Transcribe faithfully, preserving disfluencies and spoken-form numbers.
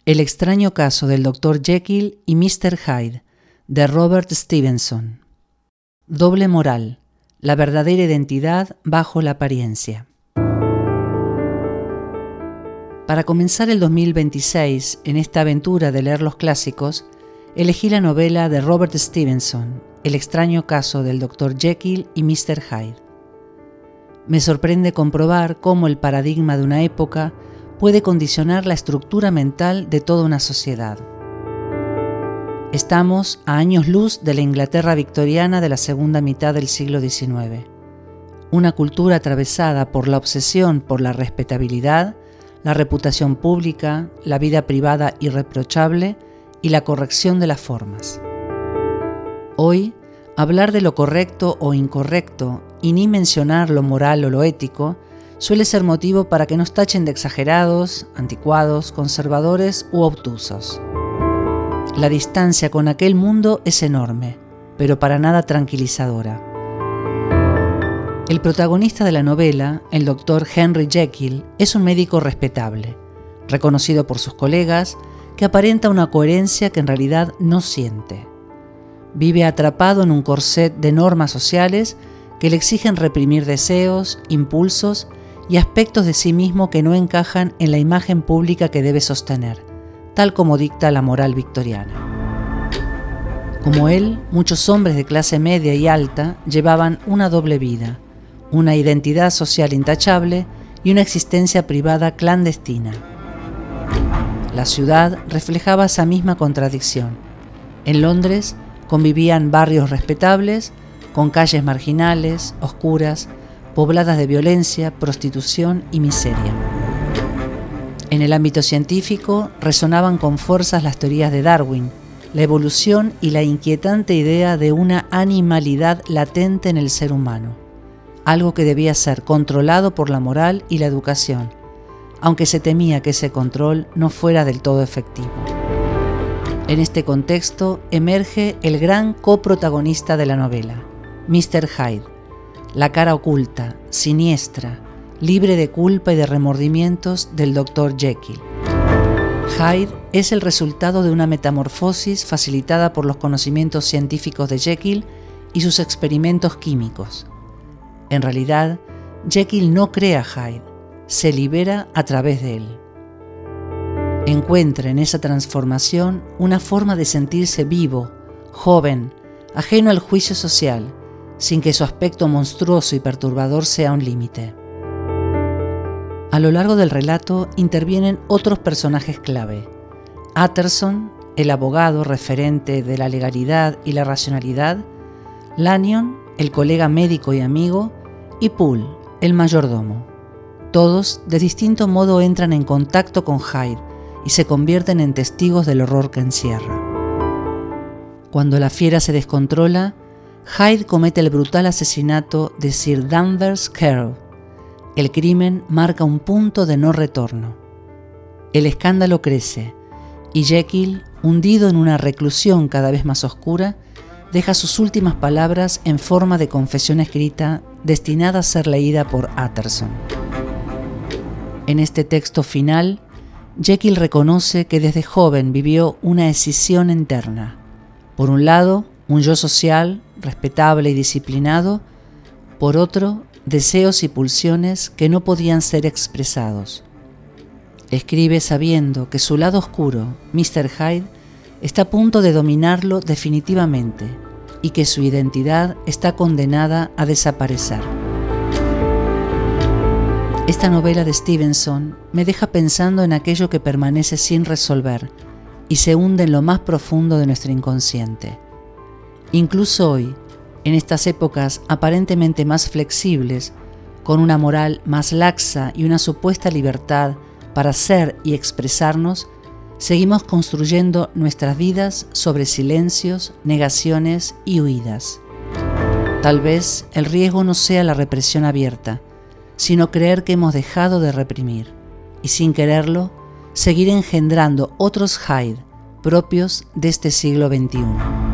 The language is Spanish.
El extraño caso del doctor Jekyll y mister Hyde, de Robert Stevenson. Doble moral, la verdadera identidad bajo la apariencia. Para comenzar el dos mil veintiséis, en esta aventura de leer los clásicos, elegí la novela de Robert Stevenson, El extraño caso del doctor Jekyll y mister Hyde. Me sorprende comprobar cómo el paradigma de una época puede condicionar la estructura mental de toda una sociedad. Estamos a años luz de la Inglaterra victoriana de la segunda mitad del siglo diecinueve. Una cultura atravesada por la obsesión por la respetabilidad, la reputación pública, la vida privada irreprochable y la corrección de las formas. Hoy, hablar de lo correcto o incorrecto y ni mencionar lo moral o lo ético suele ser motivo para que nos tachen de exagerados, anticuados, conservadores u obtusos. La distancia con aquel mundo es enorme, pero para nada tranquilizadora. El protagonista de la novela, el doctor Henry Jekyll, es un médico respetable, reconocido por sus colegas, que aparenta una coherencia que en realidad no siente. Vive atrapado en un corset de normas sociales que le exigen reprimir deseos, impulsos y aspectos de sí mismo que no encajan en la imagen pública que debe sostener, tal como dicta la moral victoriana. Como él, muchos hombres de clase media y alta llevaban una doble vida, una identidad social intachable y una existencia privada clandestina. La ciudad reflejaba esa misma contradicción. En Londres convivían barrios respetables, con calles marginales, oscuras, pobladas de violencia, prostitución y miseria. En el ámbito científico resonaban con fuerzas las teorías de Darwin, la evolución y la inquietante idea de una animalidad latente en el ser humano, algo que debía ser controlado por la moral y la educación, aunque se temía que ese control no fuera del todo efectivo. En este contexto emerge el gran coprotagonista de la novela, mister Hyde, la cara oculta, siniestra, libre de culpa y de remordimientos del doctor Jekyll. Hyde es el resultado de una metamorfosis facilitada por los conocimientos científicos de Jekyll y sus experimentos químicos. En realidad, Jekyll no crea a Hyde, se libera a través de él. Encuentra en esa transformación una forma de sentirse vivo, joven, ajeno al juicio social, sin que su aspecto monstruoso y perturbador sea un límite. A lo largo del relato intervienen otros personajes clave. Utterson, el abogado referente de la legalidad y la racionalidad, Lanyon, el colega médico y amigo, y Poole, el mayordomo. Todos, de distinto modo, entran en contacto con Hyde y se convierten en testigos del horror que encierra. Cuando la fiera se descontrola, Hyde comete el brutal asesinato de Sir Danvers Carew. El crimen marca un punto de no retorno. El escándalo crece y Jekyll, hundido en una reclusión cada vez más oscura, deja sus últimas palabras en forma de confesión escrita destinada a ser leída por Utterson. En este texto final, Jekyll reconoce que desde joven vivió una escisión interna. Por un lado, un yo social, respetable y disciplinado; por otro, deseos y pulsiones que no podían ser expresados. Escribe sabiendo que su lado oscuro, mister Hyde, está a punto de dominarlo definitivamente y que su identidad está condenada a desaparecer. Esta novela de Stevenson me deja pensando en aquello que permanece sin resolver y se hunde en lo más profundo de nuestro inconsciente. Incluso hoy, en estas épocas aparentemente más flexibles, con una moral más laxa y una supuesta libertad para ser y expresarnos, seguimos construyendo nuestras vidas sobre silencios, negaciones y huidas. Tal vez el riesgo no sea la represión abierta, sino creer que hemos dejado de reprimir y, sin quererlo, seguir engendrando otros Hyde propios de este siglo veintiuno.